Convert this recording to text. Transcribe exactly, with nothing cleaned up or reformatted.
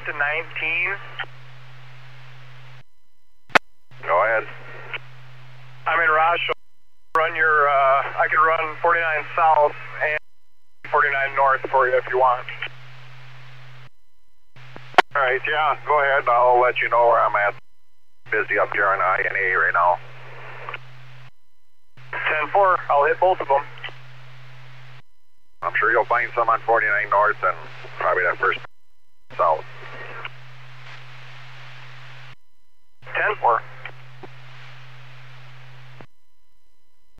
east of nineteen. Go ahead. I'm in Roswell. Run your, uh, I can run forty-nine south and forty-nine north for you if you want. All right, yeah, go ahead. I'll let you know where I'm at. Busy up here on I N A right now. ten four, I'll hit both of them. I'm sure you'll find some on forty-nine north and probably that first south. ten four.